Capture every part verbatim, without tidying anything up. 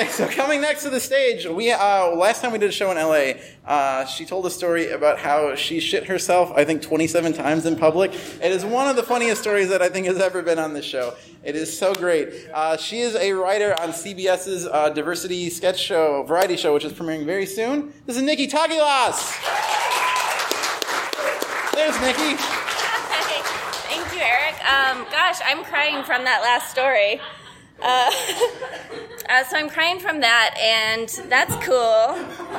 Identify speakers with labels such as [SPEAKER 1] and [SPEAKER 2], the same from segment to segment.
[SPEAKER 1] Okay, so coming next to the stage, we uh, last time we did a show in L A, uh, she told a story about how she shit herself, I think, twenty-seven times in public. It is one of the funniest stories that I think has ever been on this show. It is so great. Uh, she is a writer on CBS's uh, diversity sketch show, variety show, which is premiering very soon. This is Nikki Tagilas. There's Nikki.
[SPEAKER 2] Hi. Thank you, Eric. Um, gosh, I'm crying from that last story. Uh, uh, so I'm crying from that, and that's cool.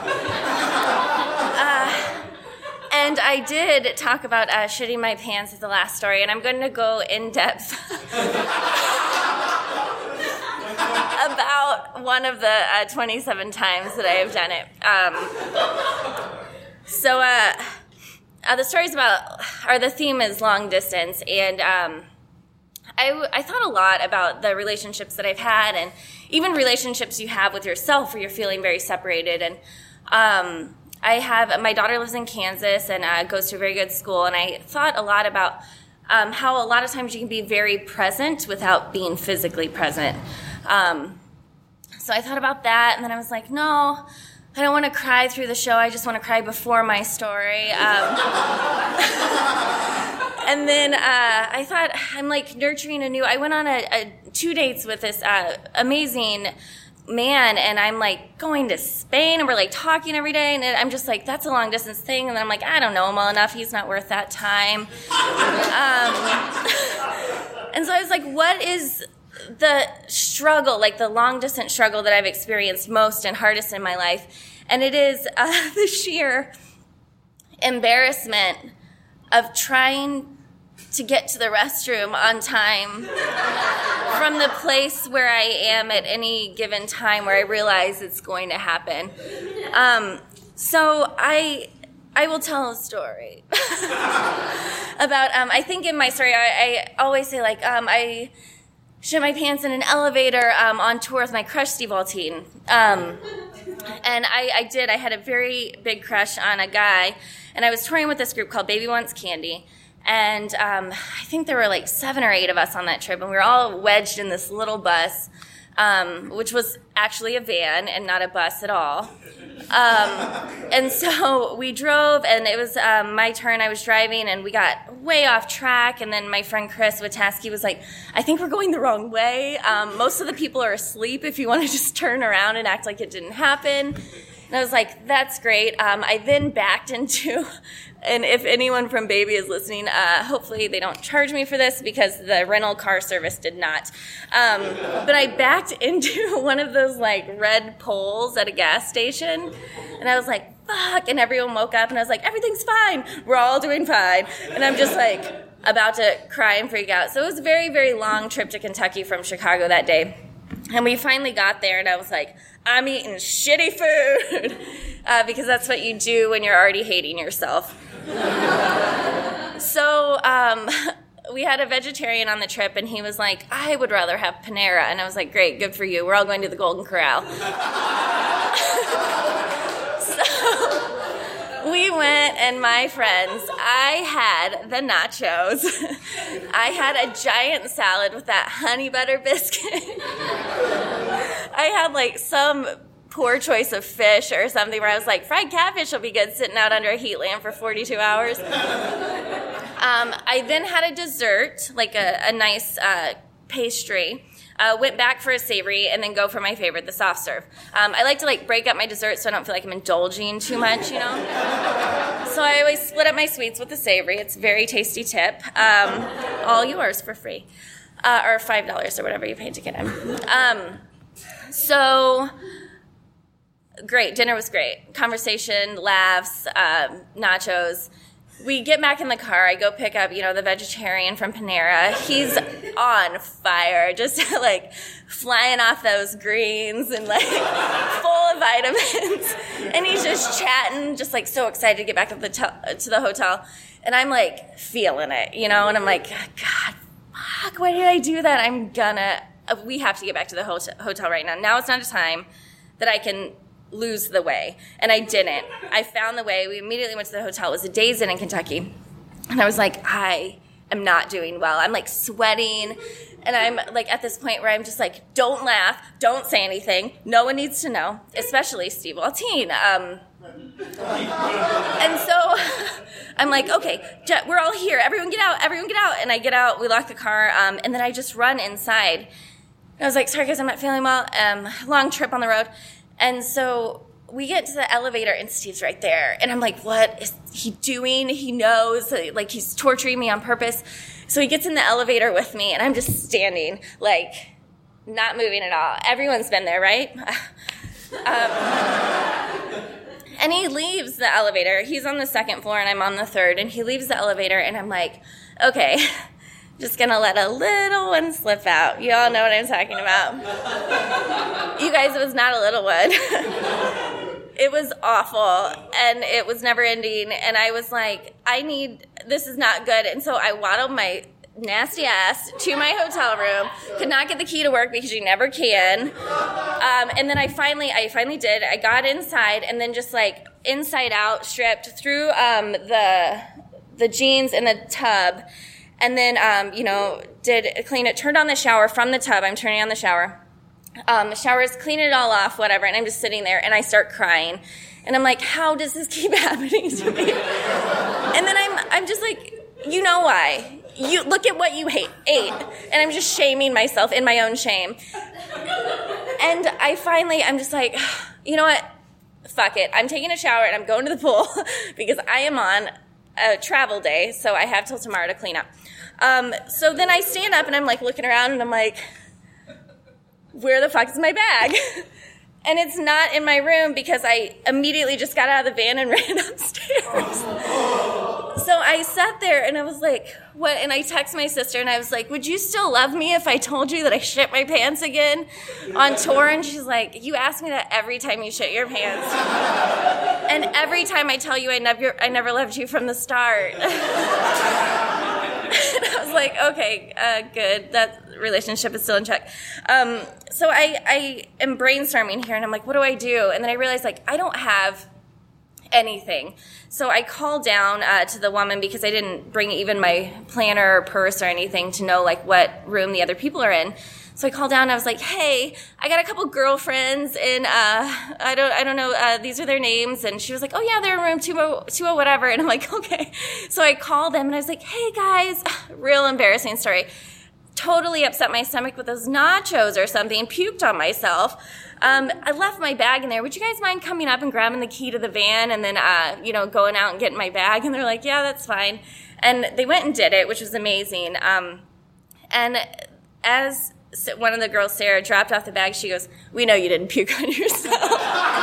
[SPEAKER 2] Uh, and I did talk about uh, shitting my pants as the last story, and I'm going to go in depth about one of the uh, twenty-seven times that I have done it. Um, so uh, uh, the story's about, or the theme is long distance, and um, I, I thought a lot about the relationships that I've had, and even relationships you have with yourself where you're feeling very separated. And um, I have, my daughter lives in Kansas and uh, goes to a very good school, and I thought a lot about um, how a lot of times you can be very present without being physically present. Um, so I thought about that, and then I was like, no, I don't want to cry through the show. I just want to cry before my story. Um, and then uh, I thought, I'm like nurturing a new, I went on a, a two dates with this uh, amazing man, and I'm like going to Spain, and we're like talking every day, and I'm just like, that's a long distance thing. And then I'm like, I don't know him well enough. He's not worth that time. Um, and so I was like, what is the struggle, like the long distance struggle that I've experienced most and hardest in my life? And it is uh, the sheer embarrassment of trying to get to the restroom on time from the place where I am at any given time where I realize it's going to happen. Um, so I I will tell a story about, um, I think in my story, I, I always say like, um, I shit my pants in an elevator um, on tour with my crush, Steve Alteen. Um, and I, I did, I had a very big crush on a guy, and I was touring with this group called Baby Wants Candy. And um, I think there were like seven or eight of us on that trip, and we were all wedged in this little bus, um, which was actually a van and not a bus at all. Um, and so we drove, and it was um, my turn. I was driving, and we got way off track. And then my friend Chris Witaski was like, I think we're going the wrong way. Um, most of the people are asleep if you want to just turn around and act like it didn't happen. And I was like, that's great. Um, I then backed into, and if anyone from Baby is listening, uh, hopefully they don't charge me for this because the rental car service did not. Um, but I backed into one of those like red poles at a gas station, and I was like, fuck, and everyone woke up, and I was like, everything's fine. We're all doing fine. And I'm just like about to cry and freak out. So it was a very, very long trip to Kentucky from Chicago that day. And we finally got there, and I was like, I'm eating shitty food uh, because that's what you do when you're already hating yourself. So um, we had a vegetarian on the trip, and he was like, I would rather have Panera. And I was like, great, good for you. We're all going to the Golden Corral. So we went, and my friends, I had the nachos. I had a giant salad with that honey butter biscuit. I had like some poor choice of fish or something where I was like, fried catfish will be good sitting out under a heat lamp for forty-two hours. Um, I then had a dessert, like a, a nice uh, pastry. Uh, went back for a savory, and then go for my favorite, the soft serve. Um, I like to like break up my dessert so I don't feel like I'm indulging too much, you know? So I always split up my sweets with the savory. It's a very tasty tip. Um, all yours for free. Uh, or five dollars or whatever you pay to get in. Um, so, great. Dinner was great. Conversation, laughs, um, nachos. We get back in the car. I go pick up, you know, the vegetarian from Panera. He's on fire, just like flying off those greens and like full of vitamins. And he's just chatting, just like so excited to get back to the, to, to the hotel. And I'm like feeling it, you know, and I'm like, God, fuck, why did I do that? I'm gonna, we have to get back to the hotel, hotel right now. Now it's not a time that I can lose the way. And I didn't. I found the way. We immediately went to the hotel. It was a Days Inn in Kentucky. And I was like, I am not doing well. I'm like sweating. And I'm like at this point where I'm just like, don't laugh, don't say anything. No one needs to know, especially Steve Waltine. Um, and so I'm like, okay, we're all here. Everyone get out, everyone get out. And I get out, we lock the car, um, and then I just run inside. And I was like, sorry guys, I'm not feeling well. Um, long trip on the road. And so we get to the elevator and Steve's right there. And I'm like, what is he doing? He knows, like he's torturing me on purpose. So he gets in the elevator with me, and I'm just standing, like, not moving at all. Everyone's been there, right? um, and he leaves the elevator. He's on the second floor, and I'm on the third. And he leaves the elevator, and I'm like, okay, just going to let a little one slip out. You all know what I'm talking about. You guys, it was not a little one. It was awful, and it was never ending, and I was like, I need, this is not good, and so I waddled my nasty ass to my hotel room, could not get the key to work because you never can, um, and then I finally, I finally did, I got inside, and then just like inside out, stripped, through um, the, the jeans in the tub, and then, um, you know, did clean it, turned on the shower from the tub, I'm turning on the shower, Um, the showers, clean it all off, whatever, and I'm just sitting there, and I start crying, and I'm like, how does this keep happening to me? And then I'm, I'm just like, you know why? You look at what you hate, ate, and I'm just shaming myself in my own shame. And I finally, I'm just like, you know what? Fuck it. I'm taking a shower, and I'm going to the pool because I am on a travel day, so I have till tomorrow to clean up. Um, so then I stand up, and I'm like looking around, and I'm like, where the fuck is my bag? And it's not in my room because I immediately just got out of the van and ran upstairs. So I sat there and I was like, what? And I texted my sister and I was like, would you still love me if I told you that I shit my pants again on tour? And she's like, you ask me that every time you shit your pants. And every time I tell you I never, I never loved you from the start. And I was like, okay, uh, good. That relationship is still in check. Um, so I, I am brainstorming here, and I'm like, what do I do? And then I realized, like, I don't have anything. So I called down uh, to the woman because I didn't bring even my planner or purse or anything to know, like, what room the other people are in. So I called down and I was like, hey, I got a couple girlfriends in, uh, I don't, I don't know, uh, these are their names. And she was like, oh yeah, they're in room two oh whatever. And I'm like, okay. So I called them and I was like, hey guys, real embarrassing story. Totally upset my stomach with those nachos or something, puked on myself. Um, I left my bag in there. Would you guys mind coming up and grabbing the key to the van and then, uh, you know, going out and getting my bag? And they're like, yeah, that's fine. And they went and did it, which was amazing. Um, and as one of the girls, Sarah, dropped off the bag, she goes, we know you didn't puke on yourself.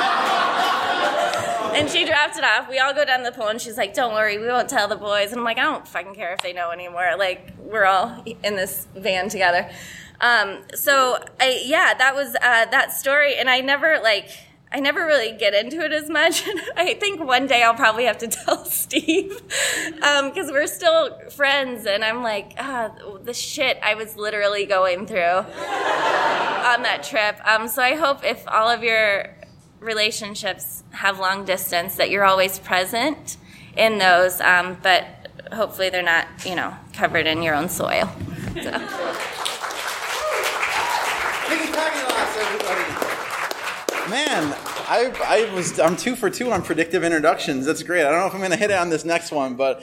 [SPEAKER 2] And she dropped it off. We all go down the pool, and she's like, don't worry, we won't tell the boys. And I'm like, I don't fucking care if they know anymore. Like, we're all in this van together. Um, so, I, yeah, that was uh, that story. And I never, like, I never really get into it as much. I think one day I'll probably have to tell Steve because um, we're still friends. And I'm like, ah, the shit I was literally going through on that trip. Um, so I hope if all of your relationships have long distance that you're always present in those. Um, but hopefully they're not, you know, covered in your own soil. So.
[SPEAKER 1] Man, I I was I'm two for two on predictive introductions. That's great. I don't know if I'm going to hit it on this next one, but